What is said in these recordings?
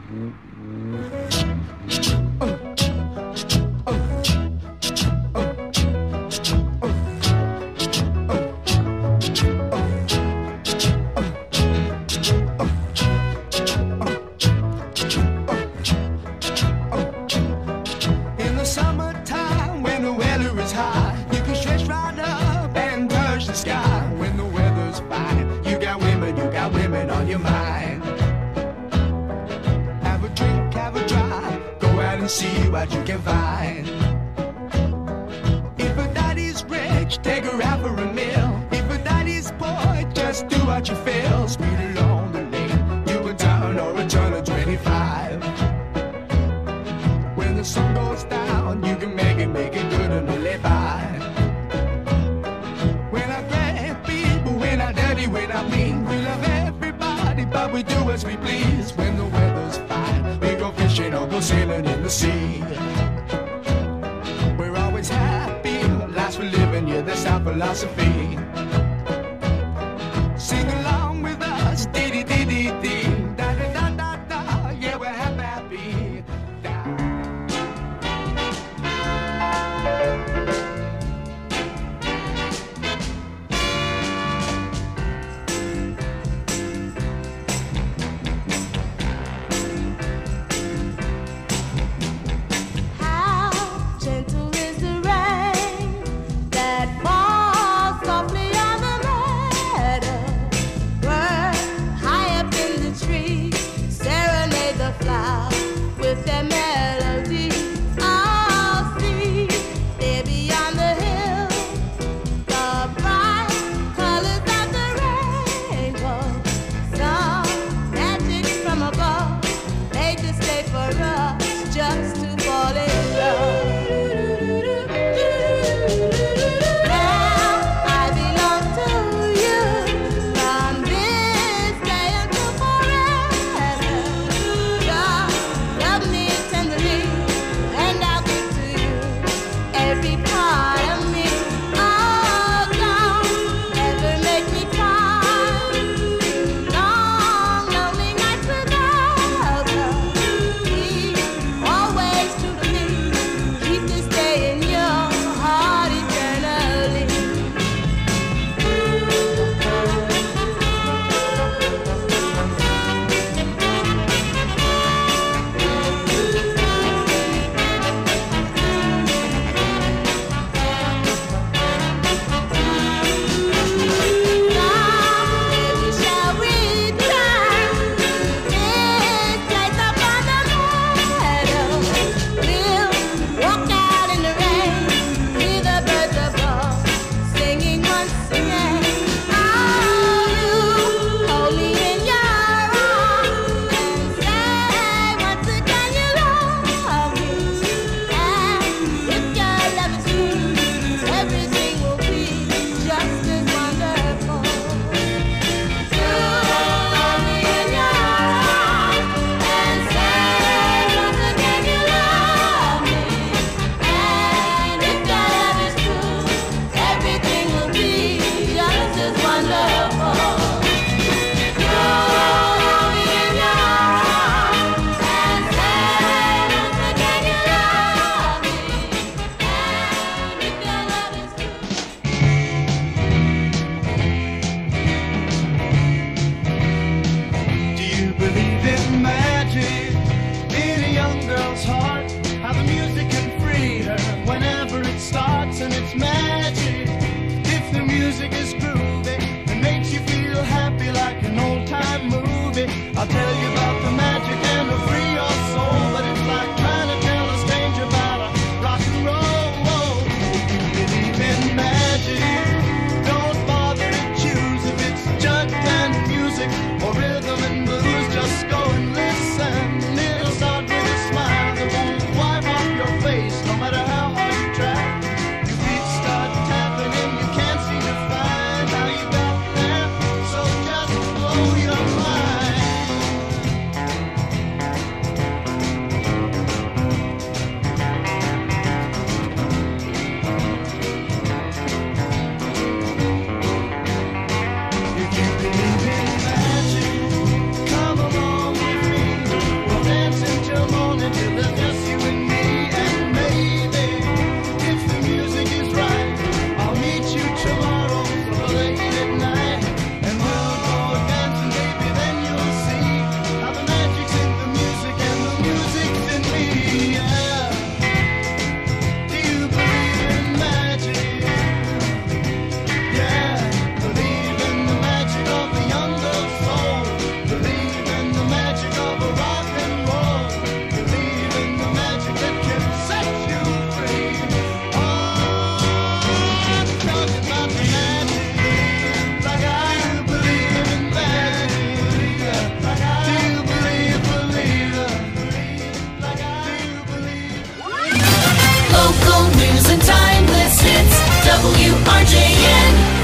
Always true to me.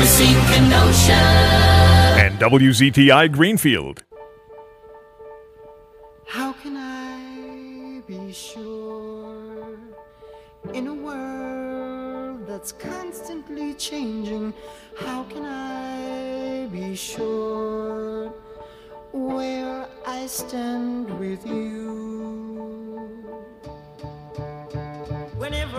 sinking ocean. And WZTI Greenfield. How can I be sure in a world that's constantly changing? How can I be sure where I stand with you? Whenever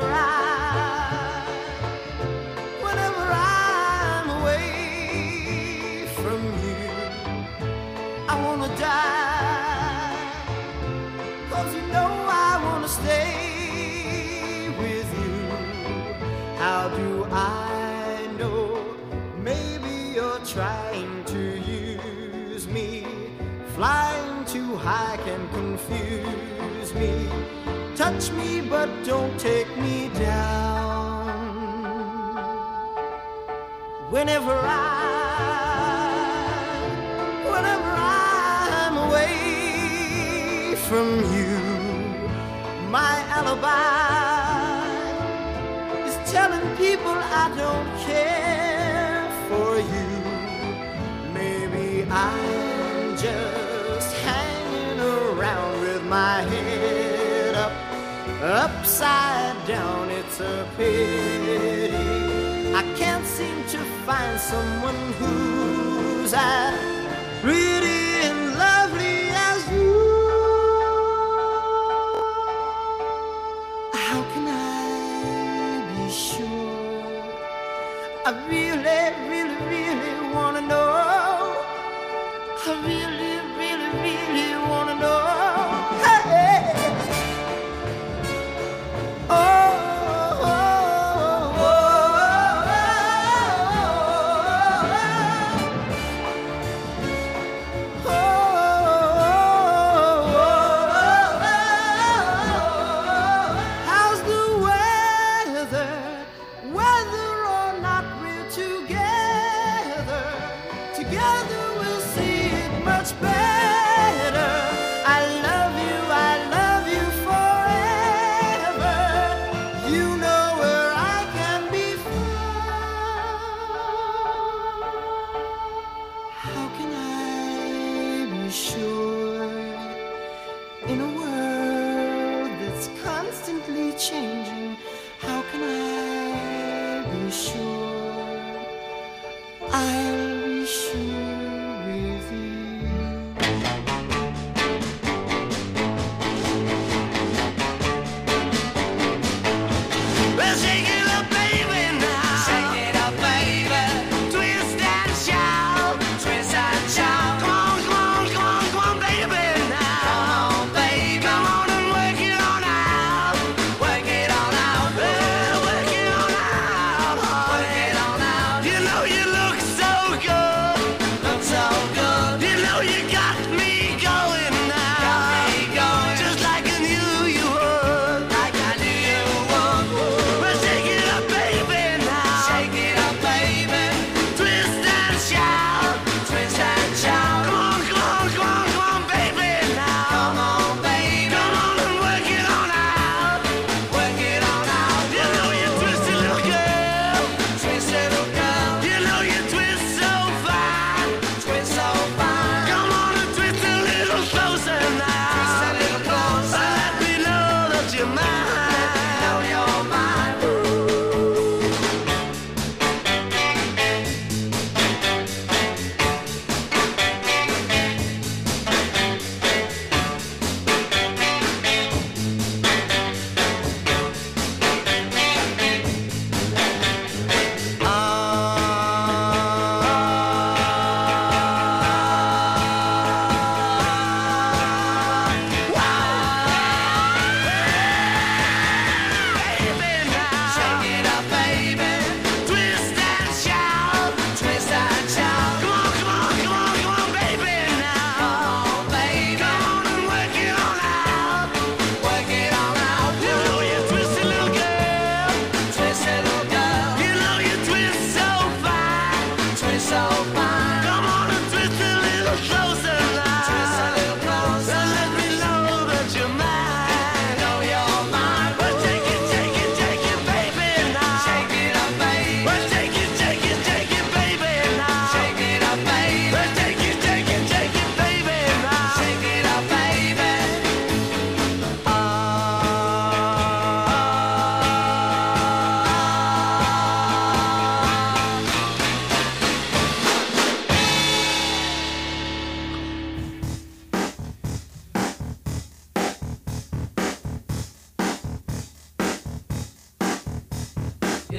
I'm away from you, I wanna die, 'cause you know I wanna stay with you. How do I know? Maybe you're trying to use me. Flying too high can confuse me. Touch me but don't take me down. Whenever I'm away from you, my alibi is telling people I don't care for you. Maybe I'm just hanging around with my head up, upside down. It's a pity I can't seem to find someone who's as pretty and lovely as you. How can I be sure? I really, really, really wanna know. I really, really, really wanna know. Hey. Oh.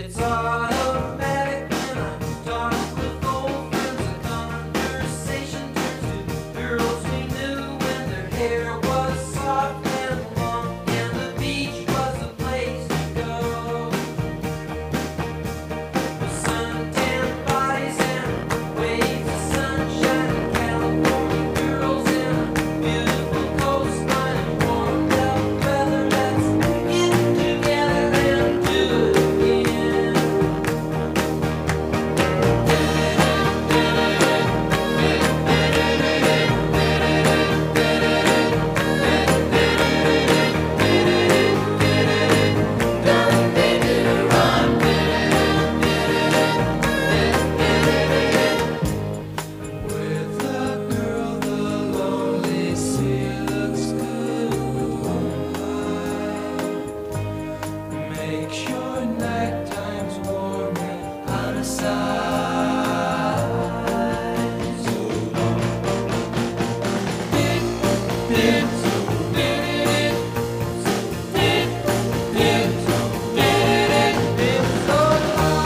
It's automatic when I talk with old friends. The conversation turns to girls we knew when their hair was soft and long, and the beach was the place to go. With suntan bodies and waves of sunshine, California girls in a beautiful coastline, and warmed up weather. Let's get together and do it again. With a girl, the lonely sea looks good with moonlight. Make sure night time's warm and out of sight. So long. Tick, tick, tick, tick, tick, tick, tick, so long.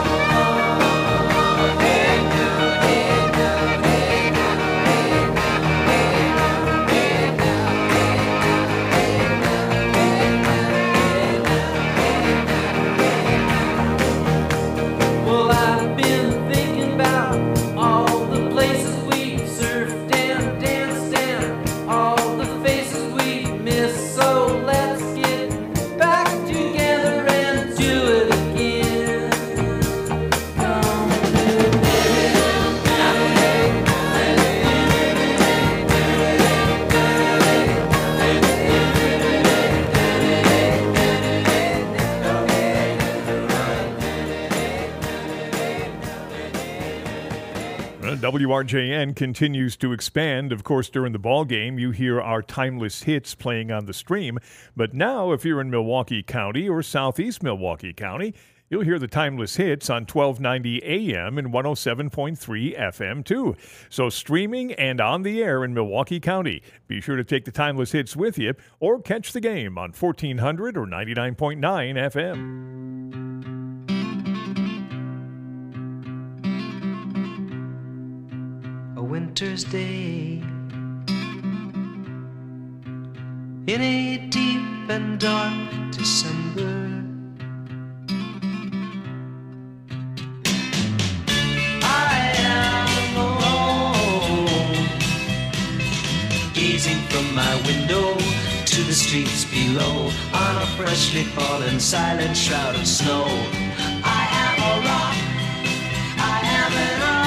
Hey now, hey now, hey now, hey now, hey now, hey now, hey now, well, I've been thinking about all the places we surfed and danced and all the faces we missed. So let's get back together and do it again. Come do WRJN continues to expand. Of course, during the ball game, you hear our timeless hits playing on the stream. But now, if you're in Milwaukee County or southeast Milwaukee County, you'll hear the timeless hits on 1290 AM and 107.3 FM, too. So streaming and on the air in Milwaukee County. Be sure to take the timeless hits with you or catch the game on 1400 or 99.9 FM. a winter's day in a deep and dark December. I am alone, gazing from my window to the streets below on a freshly fallen silent shroud of snow. I am a rock, I am an island.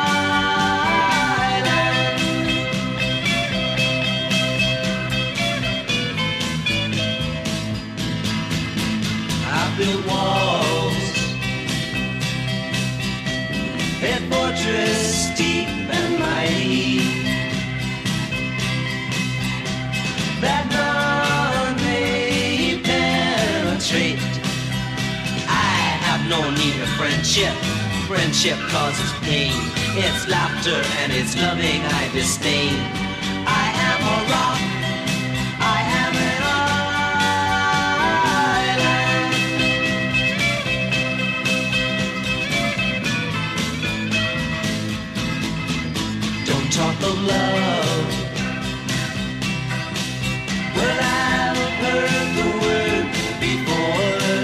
I built walls, a fortress deep and mighty, that none may penetrate. I have no need of friendship. Friendship causes pain. It's laughter and it's loving I disdain. I am a rock, I am an island. Don't talk of love. Well, I've heard the word before.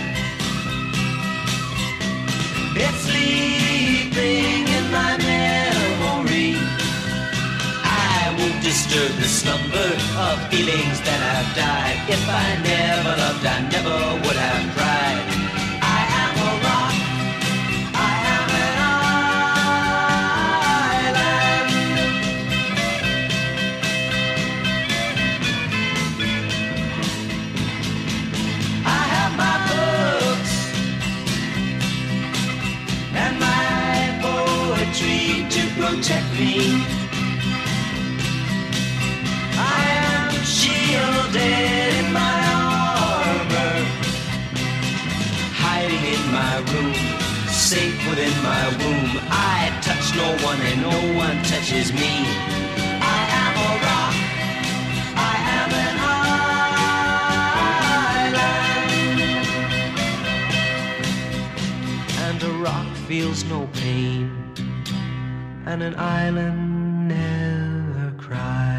It's sleeping in my memory. I won't disturb the slumber of feelings that have died. If I never loved, I never would have tried. I am a rock, I am an island. I have my books and my poetry to protect me. I am shielded in my armor, hiding in my room, safe within my womb. I touch no one and no one touches me. I am a rock, I am an island. and an island never cries.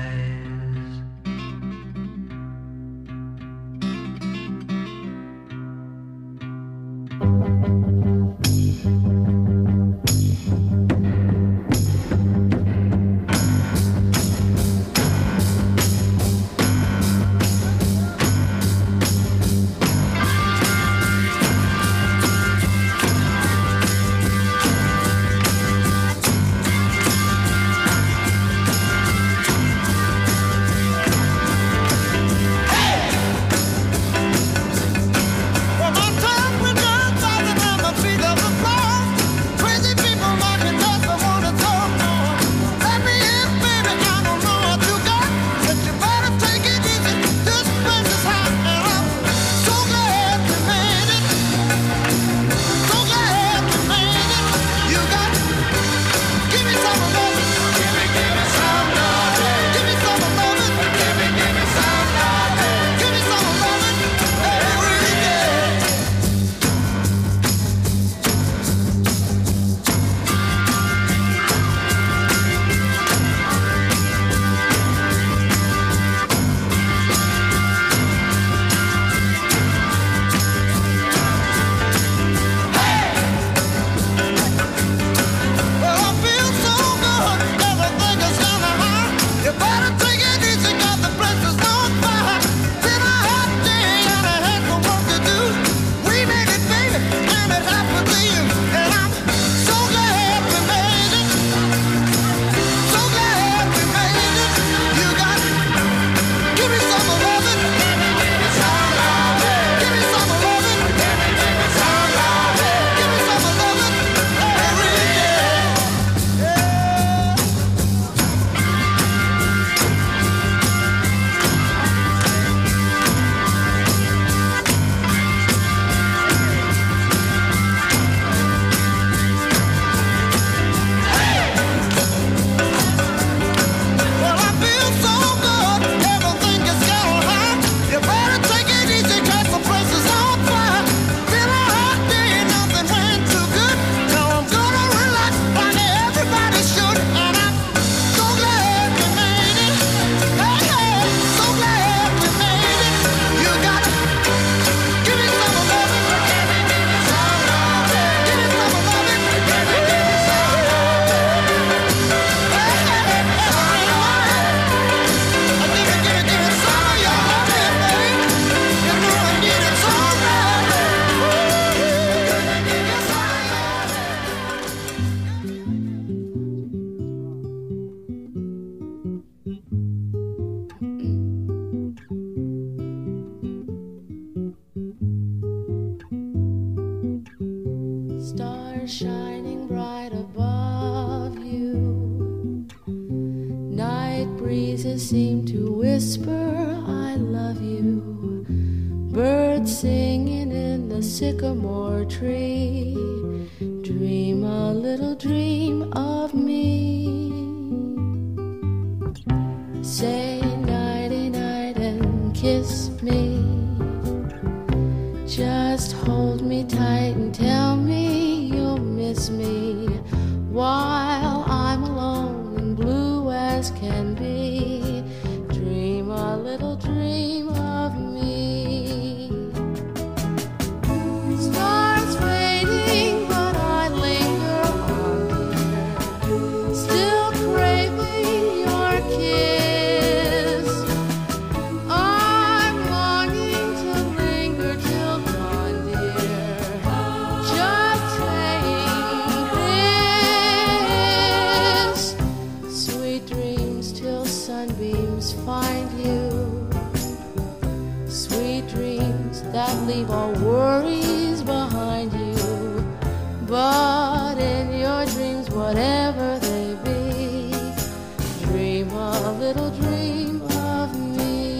Shining bright above you. Night breezes seem to whisper, I love you. Birds singing in the sycamore tree. Dream a little dream of me. Say nighty night and kiss me. Just hold me tight and tell me you'll miss me while I'm alone and blue as can be. Dream a little dream of me. Stars fading, but I linger on here, still craving your kiss. I'm longing to linger till dawn, dear, just saying this. Sweet dreams till sunbeams find you. Sweet dreams that leave all worries behind you. But in your dreams, whatever they be, dream a little dream of me.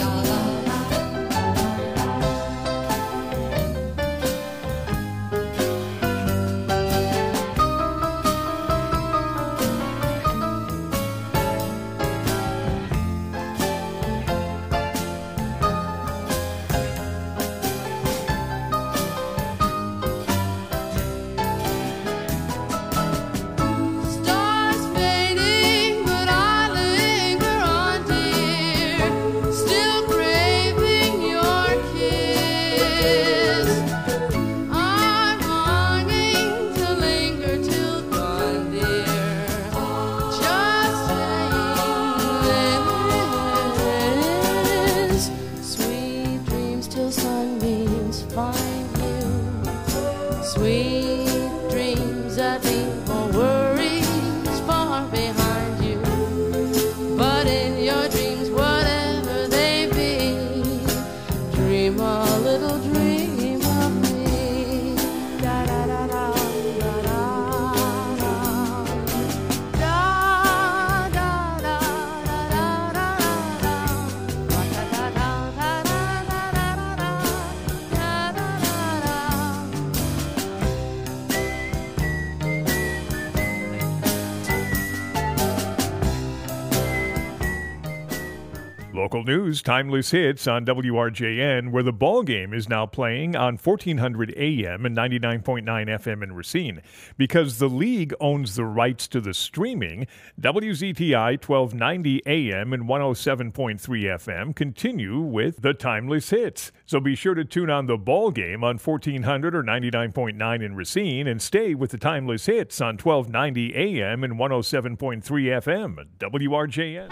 Local news, Timeless Hits on WRJN, where the ball game is now playing on 1400 AM and 99.9 FM in Racine. Because the league owns the rights to the streaming, WZTI 1290 AM and 107.3 FM continue with the Timeless Hits. So be sure to tune on the ball game on 1400 or 99.9 in Racine and stay with the Timeless Hits on 1290 AM and 107.3 FM. WRJN.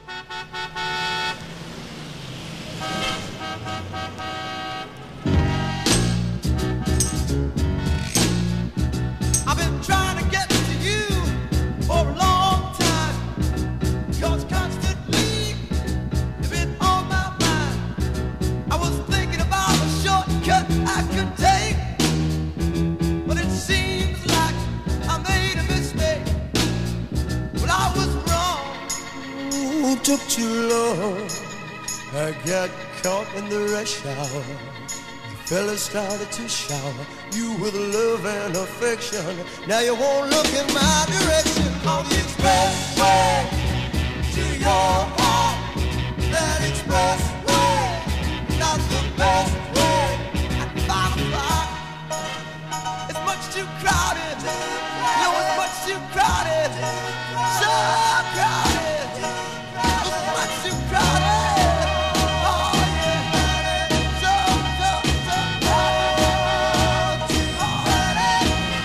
I've been trying to get to you for a long time, 'cause constantly you've been on my mind. I was thinking about a shortcut I could take, but it seems like I made a mistake. But I was wrong. Ooh, took too long. I got caught in the rush hour. The fella started to shower you with love and affection. Now you won't look in my direction. On the expressway to your heart. That expressway, not the best way. At 5 o'clock, it's much too crowded. No, it's much too crowded. So crowded. It's much too crowded. Oh yeah. So crowded. Too crowded.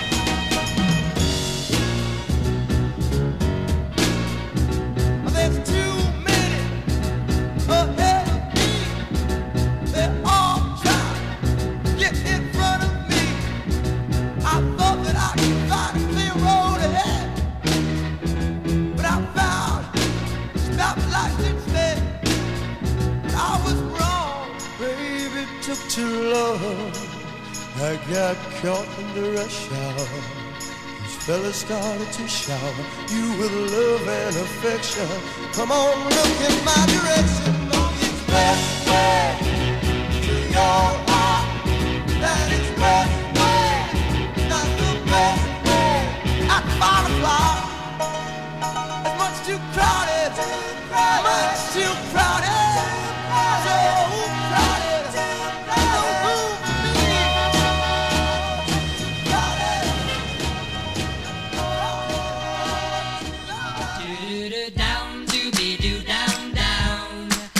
There's too many ahead of me. They're all trying to get in front of me. I thought that I could find a clear road ahead, but I found stoplights instead. But I was wrong, baby, it took too long. I got caught in the rush hour. These fellas started to shower you with love and affection. Come on, look in my direction. On the expressway to your heart. That expressway, not the best way. At 5 o'clock, it's much too crowded. Much too crowded. So crowded. No room for me. Crowded. Do do down, doobie doo down down.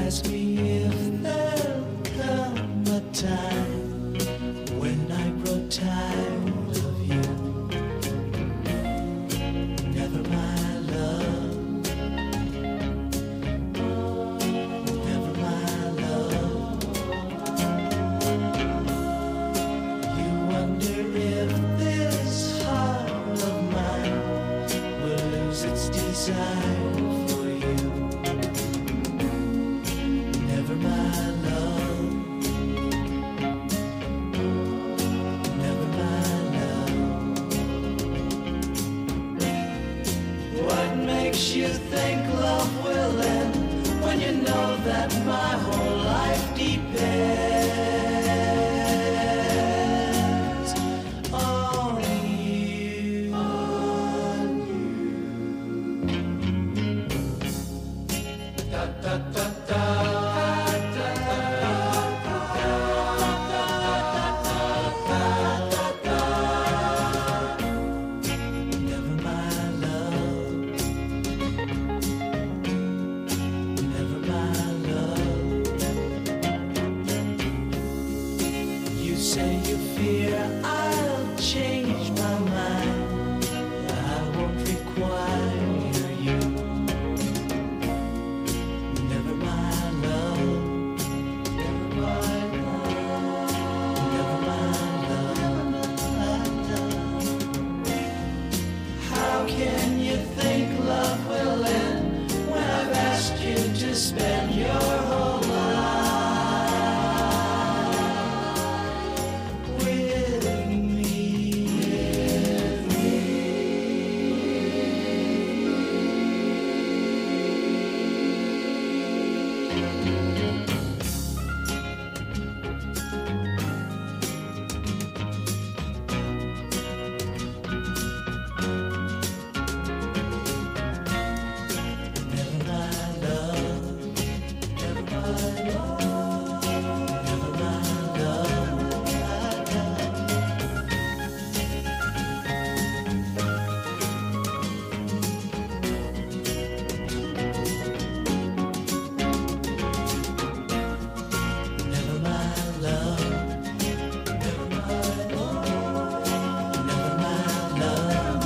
ask me if there'll come a time when I grow tired of you. Never, my love. Never, my love. You wonder if this heart of mine will lose its desire for you. Never, my love. Never, my love. What makes you think love will end when you know that my whole life depends on you? Da, da, da, da. Never, my love. Never, my love. You say you fear I'll change my mind. I won't require you. Never, my love. Never, my love. Never, my love. How can you think love will end when I've asked you to spend your whole life with me? Never, my love. Never, my love. Never, my love. Never, my love. Never, my love. Never, my love.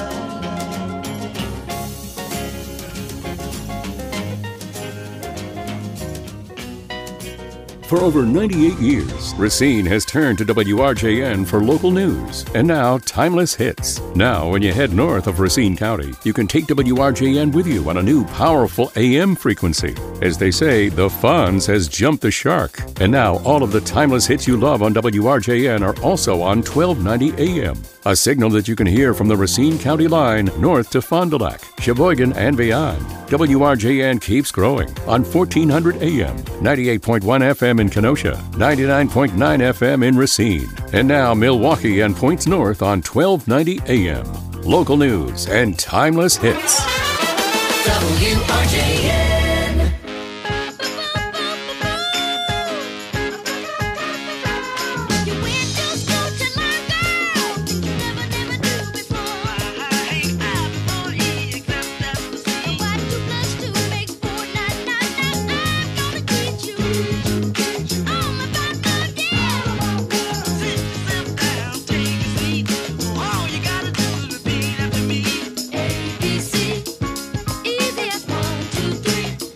For over 98 years, Racine has turned to WRJN for local news and now timeless hits. Now, when you head north of Racine County, you can take WRJN with you on a new powerful AM frequency. As they say, the Fonz has jumped the shark. And now, all of the timeless hits you love on WRJN are also on 1290 AM. A signal that you can hear from the Racine County line north to Fond du Lac, Sheboygan, and beyond. WRJN keeps growing on 1400 AM, 98.1 FM in Kenosha, 99.9 FM in Racine, and now Milwaukee and points north on 1290 AM. Local news and timeless hits. WRJN. You went to school to learn, girl. You never do before. I'm gonna teach you all about the game. Sit yourself down, take a seat. All you gotta do is repeat after me. ABC, easy as 1, 2, 3.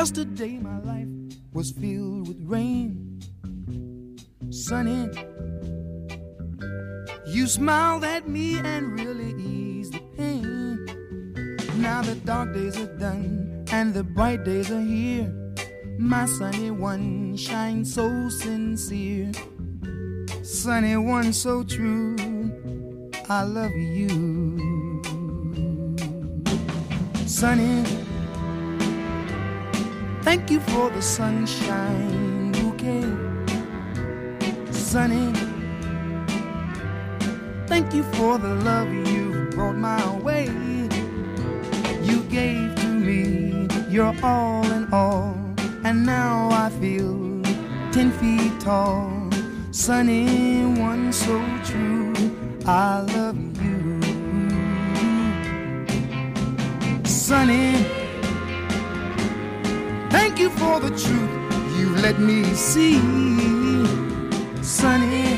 Yesterday my life was filled with rain. Sunny, you smiled at me and really eased the pain. Now the dark days are done and the bright days are here. My sunny one shines so sincere. Sunny one so true, I love you. Sunny, thank you for the sunshine bouquet. Sunny, thank you for the love you brought my way. You gave to me your all in all, and now I feel 10 feet tall. Sunny one so true, I love you. Sunny, thank you for the truth you let me see. Sunny,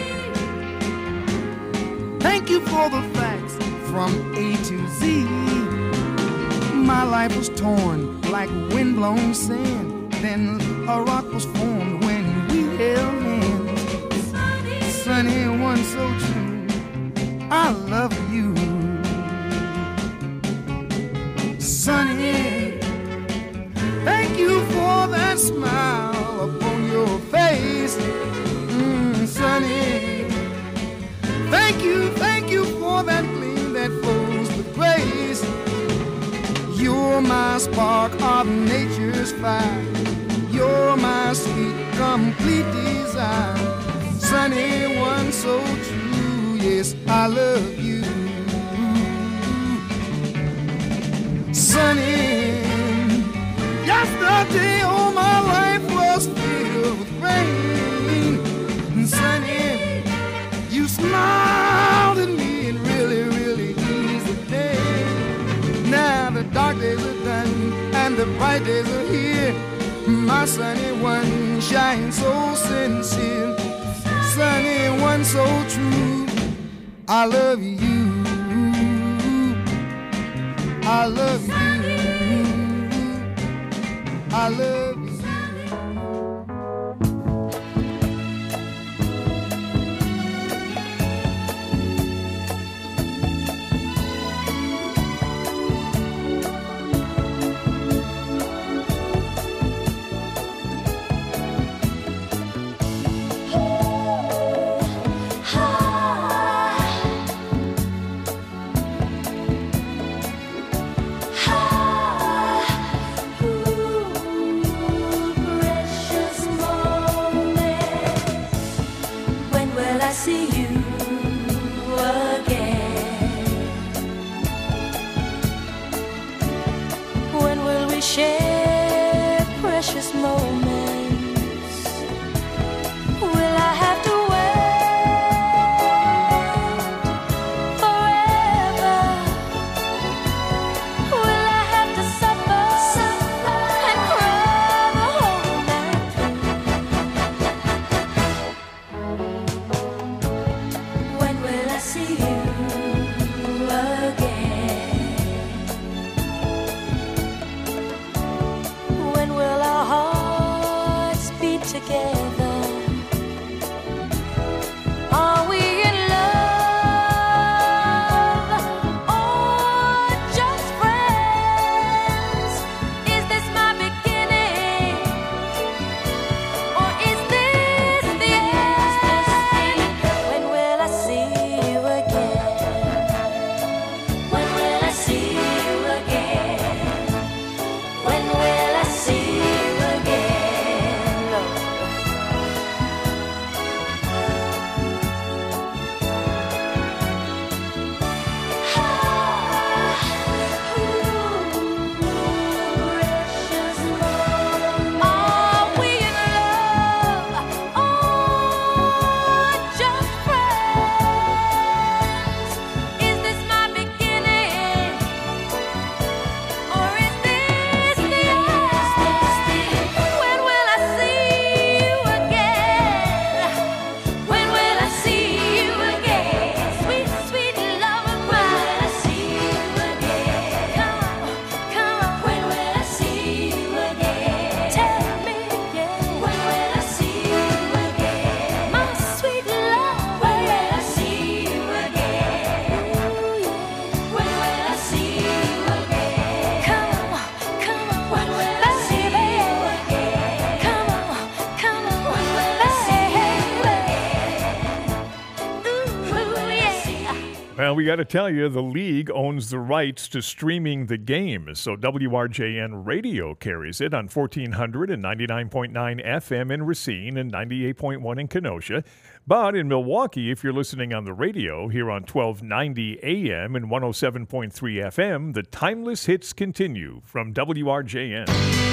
thank you for the facts from A to Z. My life was torn like windblown sand. Then a rock was formed when we held hands. Sunny one so true, I love you. Sunny, thank you for that smile upon your face. Sunny, thank you for that gleam that flows with grace. You're my spark of nature's fire. You're my sweet, complete desire. Sunny one so true, yes, I love you. Sunny, yesterday all my life was filled with rain. Sunny, you smiled at me and really, really eased the day. Now the dark days are done and the bright days are here. My sunny one shines so sincere. Sunny one so true, I love you. I love you. I love you. Share precious moments. Will I have to wait forever? Will I have to suffer and cry the whole night through? When will I see you again? When will our hearts beat together? Are we in love or just friends? Is this my beginning or is this the end? When will I see you again? When will I see you again? When will I see you again, Lord? Well, we got to tell you, the league owns the rights to streaming the game, so WRJN Radio carries it on 1400 and 99.9 FM in Racine and 98.1 in Kenosha. But in Milwaukee, if you're listening on the radio here on 1290 AM and 107.3 FM, the timeless hits continue from WRJN.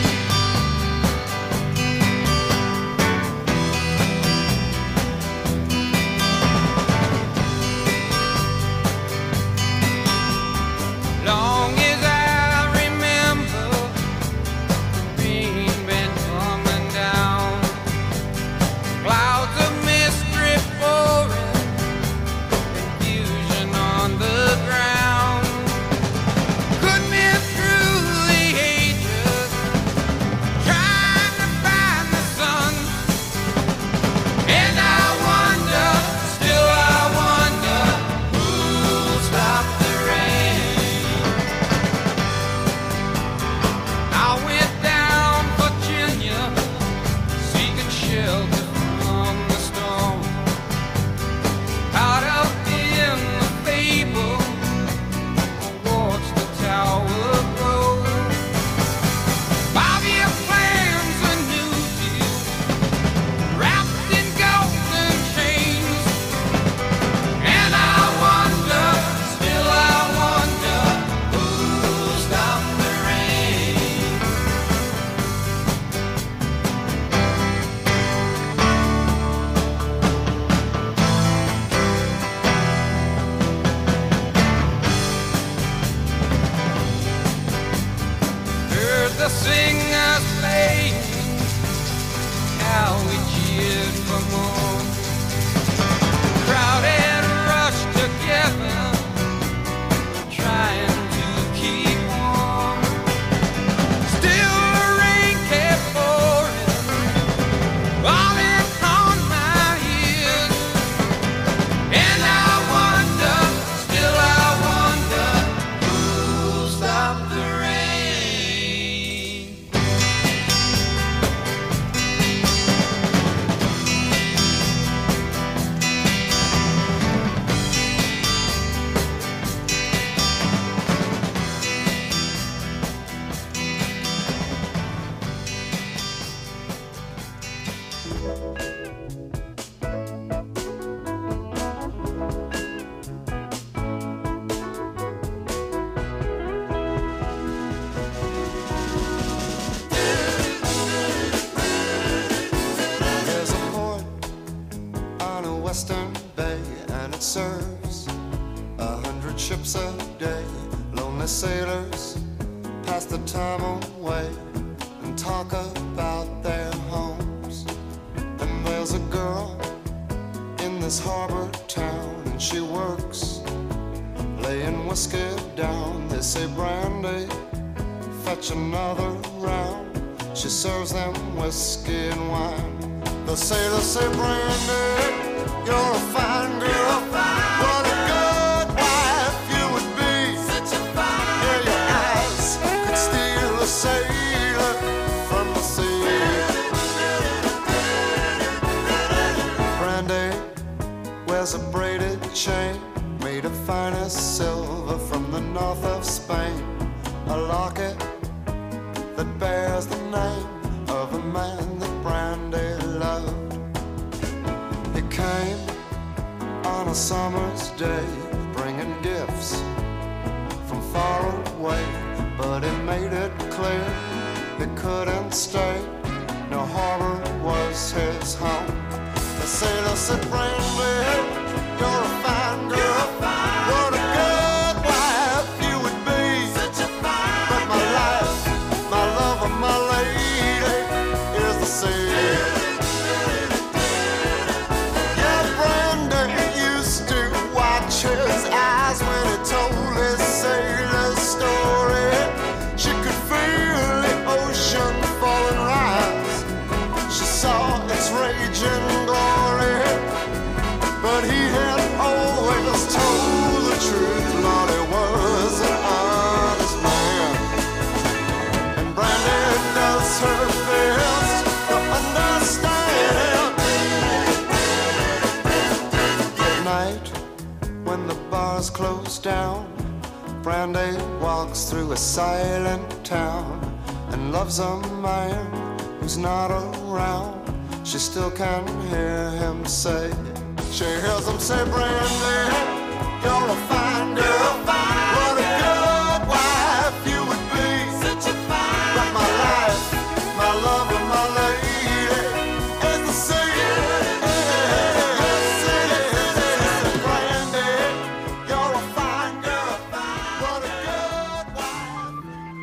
Long as I remember, the rain been coming down, clouds of mist drip pouring, confusion on the ground. Could me through the ages, trying to find the sun, and I wonder, still I wonder, who'll stop the rain. I went down Virginia, seeking shelter from the storm. Caught up in the fable, watch the tower grow. 5-year plans, a new deal, wrapped in golden chains. And I wonder, still I wonder, who'll stop the rain. Heard the singers playing, how we cheered for more. Crowd had rushed together, trying to keep warm. Still the rain kept pouring, falling on my ears. And I wonder, still I wonder, who'll stop the rain. There's a port on a western bay, and it serves 100 ships a day. Lonely sailors pass the time away and talk about their homes. And there's a girl in this harbor town, and she works laying whiskey down. They say, Brandy, fetch another round. She serves them whiskey and wine. The sailors say, Brandy, you're a fine girl. What a good wife you would be. Yeah, your eyes could steal a sailor from the sea. Brandy wears a braided chain made of finest silver from the north of Spain. A locket that bears the name of a man that Brandy loved. He came on a summer's day, bringing gifts from far away, but he made it clear he couldn't stay. No harbor was his home. The sailor said, Brandy, you're a fine girl. What a good wife you would be. But my life, my love, and my lady is the sea. Yeah, Brandy used to watch his eyes when he told his sailor story. She could feel the ocean fall and rise. She saw its raging glory, but he had always a silent town and loves a man who's not around. She still can hear him say, she hears him say, Brandy, you're a fine girl. What a good wife you would be. Such a fine but my life, my love, and my lady is the sea. Brandy, you're a fine girl. What a good wife.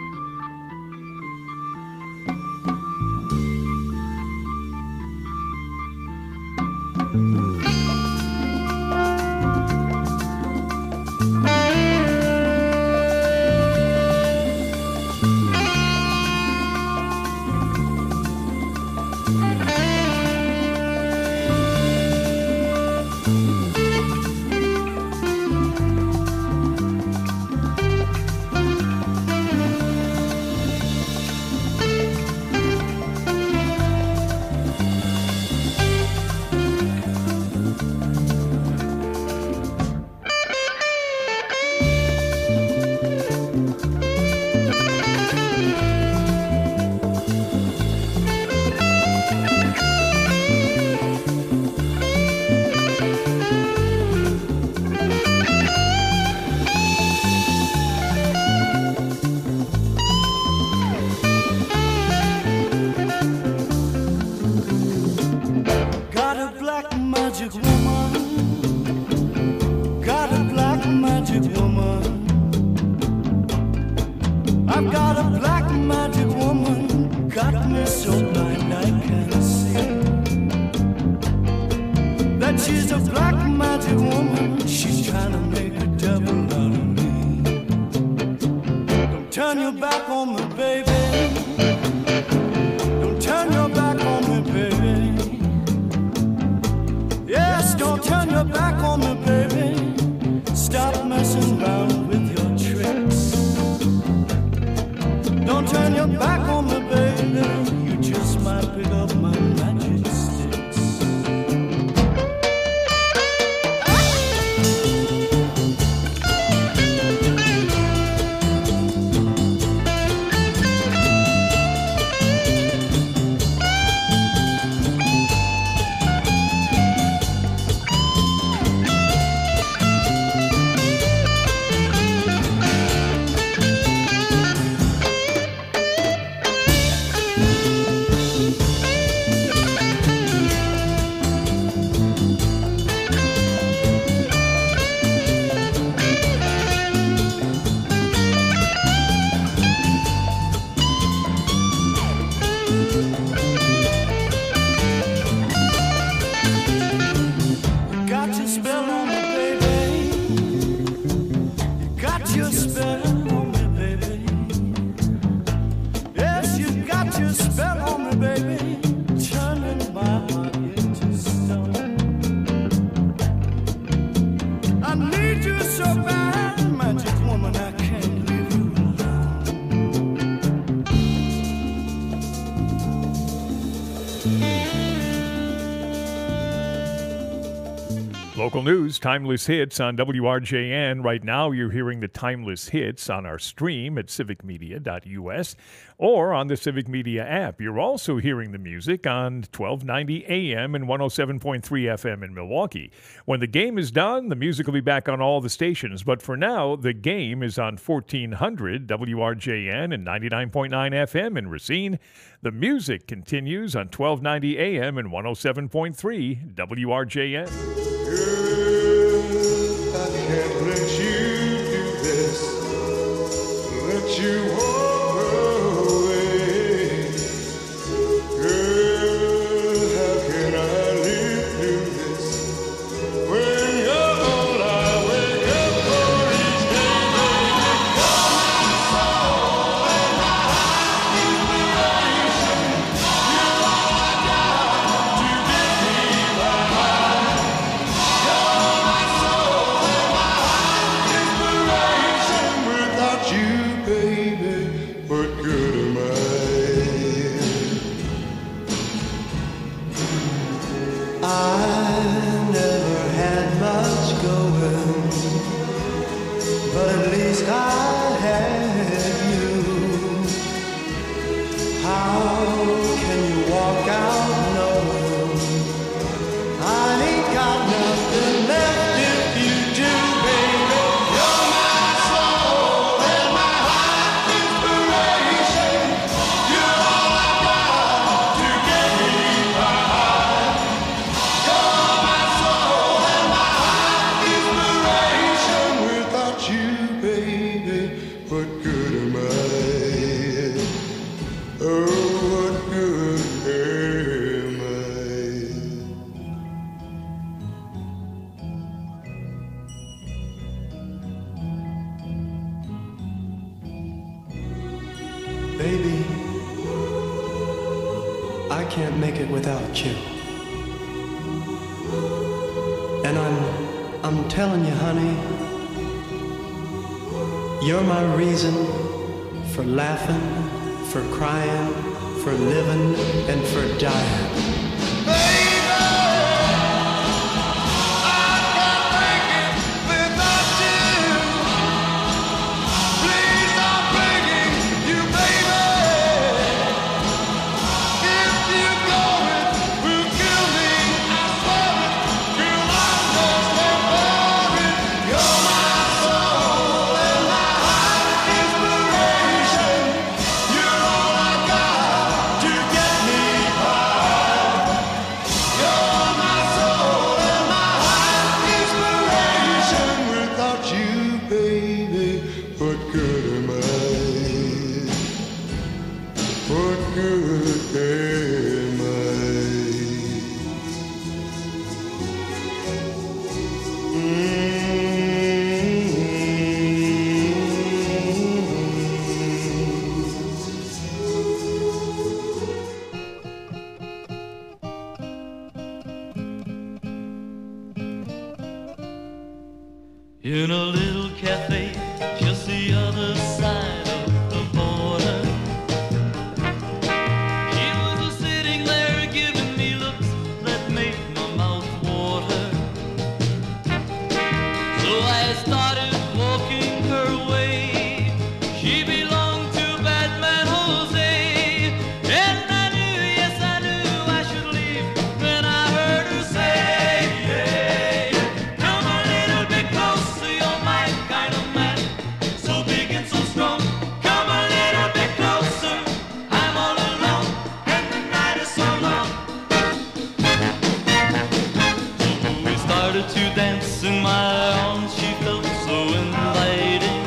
Got a black magic woman. Got a black magic woman. I've got a black magic woman. Got me so blind I can't see. That she's a black magic woman. She's trying to make a devil out of me. Don't turn your back on me, baby. Don't turn your back on me, baby. Yes, don't turn your back on me, baby. Stop messing around with your tricks. Don't turn your back on me, baby. You just might pick up my magic sticks. Got your spell on me, baby. Got your spell on me, baby. Yes, you got your spell on me, baby. Turning my heart into stone. I need you so bad, magic woman. I can't leave you alone. Local news, timeless hits on WRJN. Right now, you're hearing the timeless hits on our stream at civicmedia.us or on the Civic Media app. You're also hearing the music on 1290 AM and 107.3 FM in Milwaukee. When the game is done, the music will be back on all the stations. But for now, the game is on 1400 WRJN and 99.9 FM in Racine. The music continues on 1290 AM and 107.3 WRJN. I can't let you do this. Let you walk away. Girl, how can I live through this? When you're all I wake up for each day, baby. I can't make it without you. And I'm telling you, honey, you're my reason for laughing, for crying, for living, and for dying. In a little cafe just the other side of the border, she was just sitting there giving me looks that made my mouth water. So I started walking her way. She belonged to Batman Jose, and I knew, yes I knew I should leave. Then I heard her say, hey, come a little bit closer, you're my kind of man, so big and so strong. Come a little bit closer, I'm all alone, and the night is so long. So we started to dance in my arms, she felt so inviting,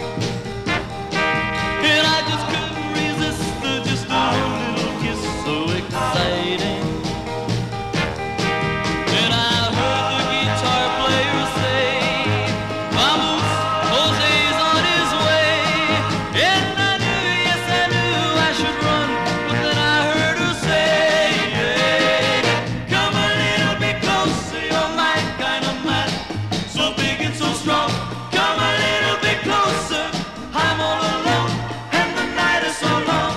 and I just couldn't resist just a little kiss, so exciting. And I heard the guitar player say, vamos, Jose's on his way. And I knew, yes I knew I should run, but then I heard her say, hey, come a little bit closer, you're my kind of man, so big and so strong. Come a little bit closer, I'm all alone, and the night is so long.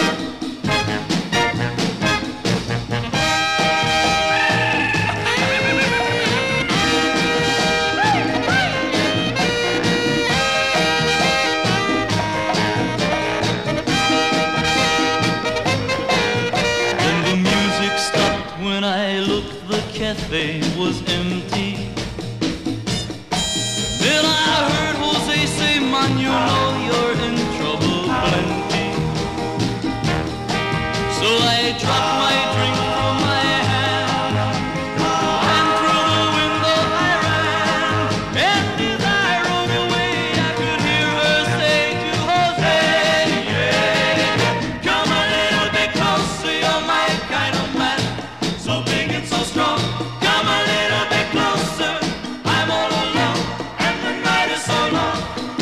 Then the music stopped when I looked, the cafe was empty. Then I heard Jose say, man, you know you're in trouble plenty. So I dropped my drink from my hand, and through the window I ran. And as I rode away, I could hear her say to Jose, yeah, come a little bit closer, you're my kind of man, so big and so strong. Come a little bit closer, I'm all alone, and the night is so long.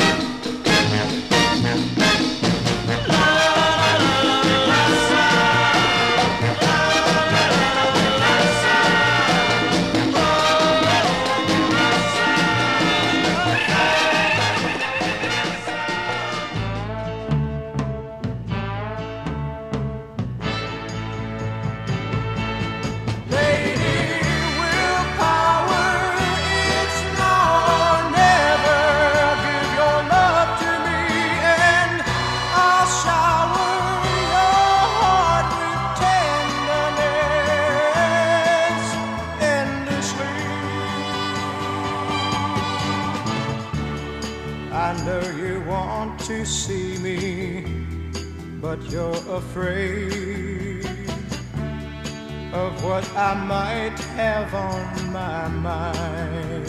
I know you want to see me, but you're afraid of what I might have on my mind.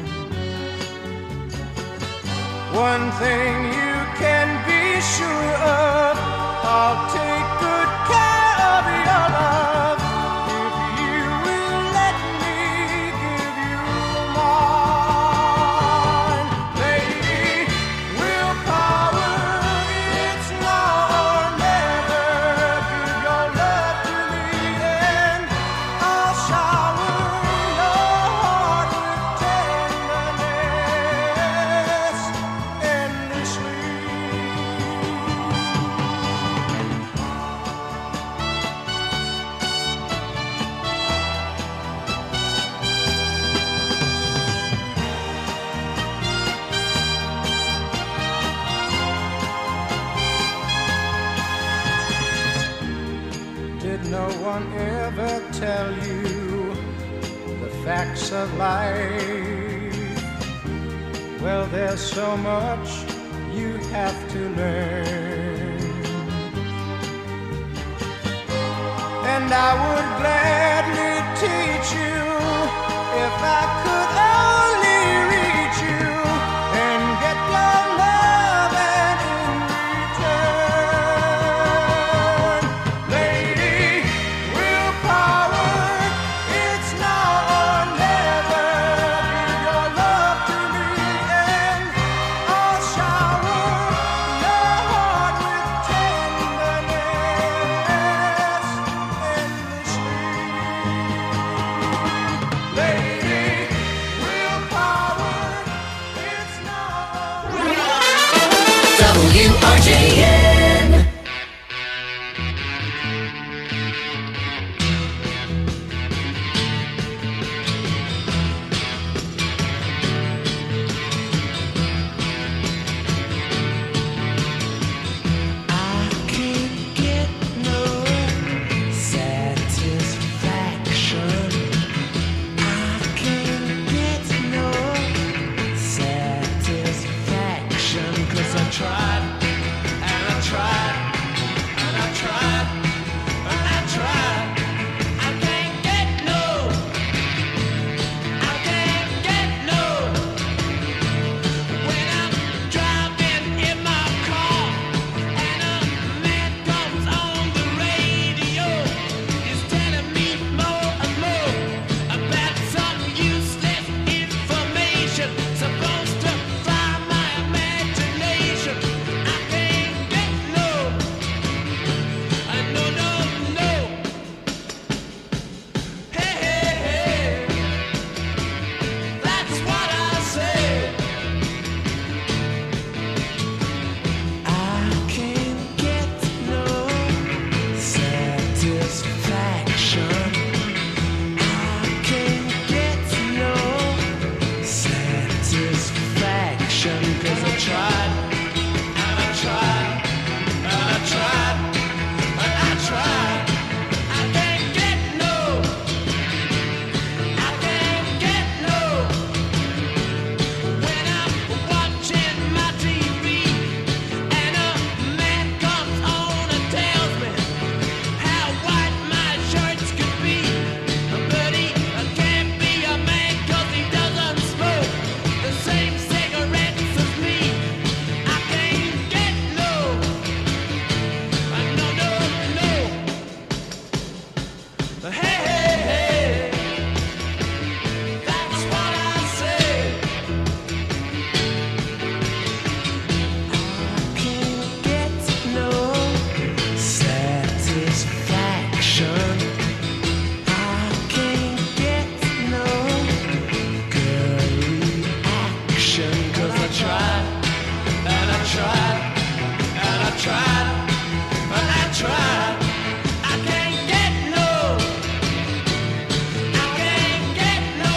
One thing you can be sure of, I'll take good care of your love if you will let me give you mine. Lady, willpower, it's now or never. Give your love to me one ever tell you the facts of life. Well, there's so much you have to learn, and I would gladly teach you if I could only reach you and get your love and in return. Lady, willpower, it's now or never. Give your love to me and I'll shower your heart with tenderness endlessly. Lady, willpower, it's now or WRJN. I can't get no satisfaction. I can't get no satisfaction, 'cause I tried and I tried and I tried and I tried. I can't get no, I can't get no. When I'm driving in my car and a man comes on the radio, he's telling me more and more about some useless information supposed to fry my imagination. I can't get no, no, no, no. Hey, hey, hey, that's what I say. I can't get no satisfaction. I can't get no satisfaction, 'cause I tried and I tried and I tried and I tried. I can't get no, I can't get no. When I'm watching my TV and a man comes on and tells me how white my shirts could be, but he can't be a man 'cause he doesn't smoke the same cigarettes as me. I can't get no, no, no, no. Hey, hey, hey, that's what I say. I can't get no satisfaction. I can't get no good reaction, 'cause I tried and I tried and I tried and I tried. I can't get no, I can't get no.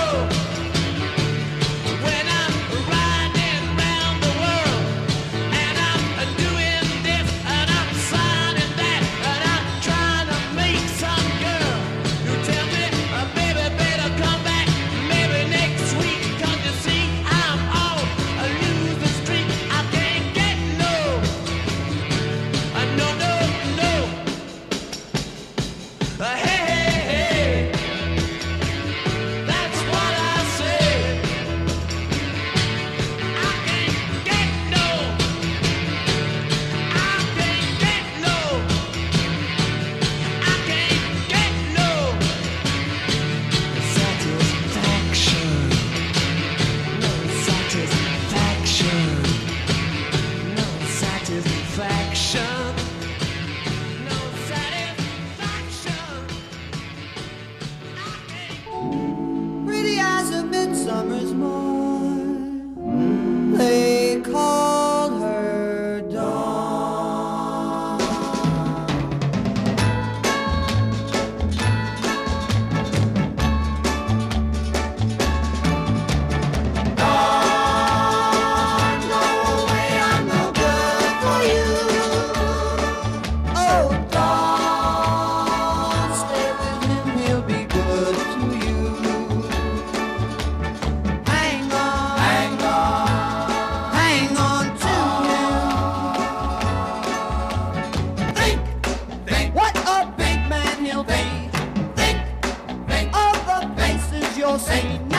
When I'm riding round the world and I'm doing this and I'm signing that and I'm trying to meet some girl who tell me, baby, better come back maybe next week, 'cause you see I'm on a losing streak. I can't get no, no, no, no. Hey, hey, hey, that's what I say. I can't get no, I can't get no, I can't get no satisfaction, no satisfaction, no satisfaction, no satisfaction. Pretty as a midsummer's morn, they called her Dawn. Dawn, go away, I'm no good for you. Oh, Dawn, stay adiós.